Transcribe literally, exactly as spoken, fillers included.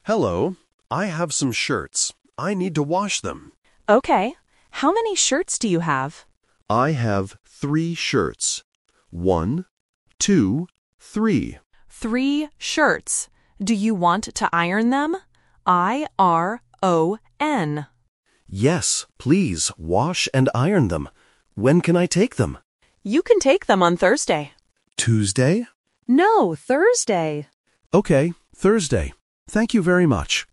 Hello. I have some shirts. I need to wash them. Okay. How many shirts do you have? I have three shirts. One, two, three. Three shirts. Do you want to iron them? I R O N. Yes, please wash and iron them. When can I take them? You can take them on Thursday. Tuesday? No, Thursday. Okay, Thursday. Thank you very much.